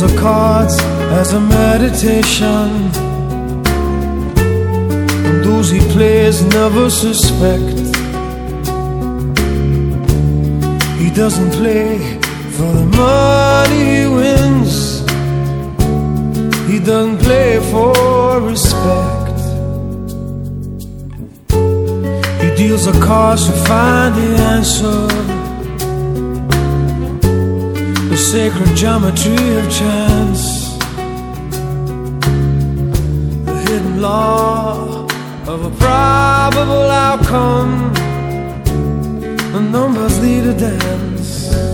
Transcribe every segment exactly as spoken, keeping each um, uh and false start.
the cards as a meditation, and those he plays never suspect. He doesn't play for the money he wins, he doesn't play for respect. He deals the cards to find the answer, the sacred geometry of chance, the hidden law of a probable outcome. The numbers lead a dance.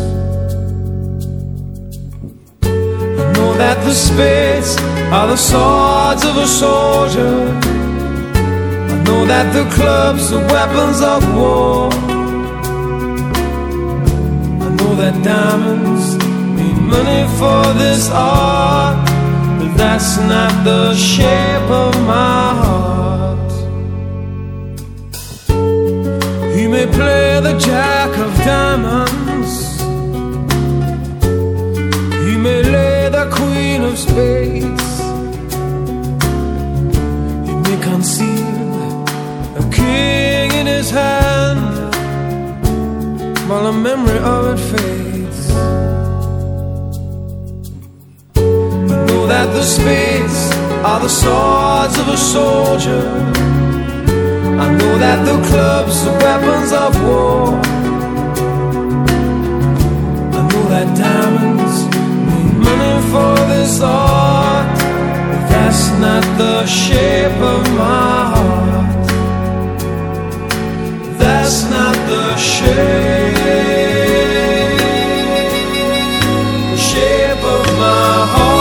I know that the spades are the swords of a soldier. I know that the clubs are weapons of war. I know that diamonds need money for this art, but that's not the shape of my heart. He may play the jack of diamonds, he may lay the queen of spades, he may conceal a king in his hand while the memory of it fades. I know that the spades are the swords of a soldier. I know that the clubs are weapons of war. I know that diamonds need money for this art, but that's not the shape of my heart. That's not the shape, the shape of my heart.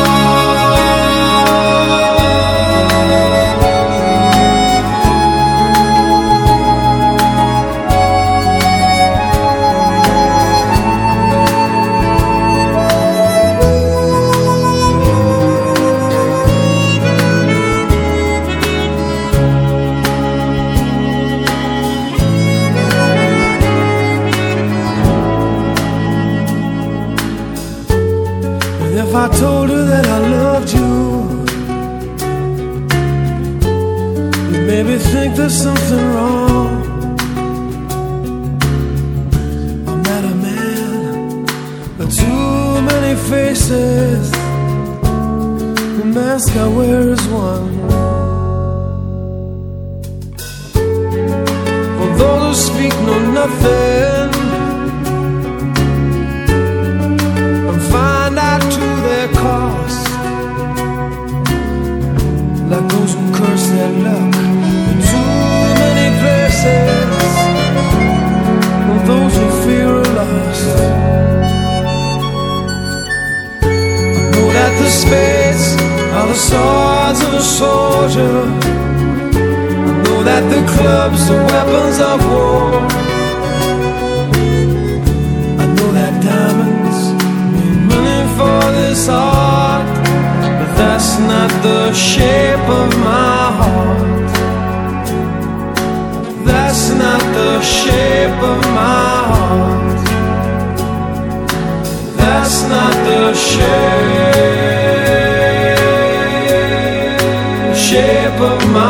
If I told her that I loved you, you maybe think there's something wrong. I'm not a man, but too many faces. The mask I wear is one. For those who speak know nothing and find out to their cost, like those who curse their luck in too many places, or those who fear a loss. I know that the spades are the swords of a soldier. I know that the clubs are weapons of war. I know that diamonds need money for this art, but that's not the shape of my heart. That's not the shape of my heart. That's not the shape, shape of my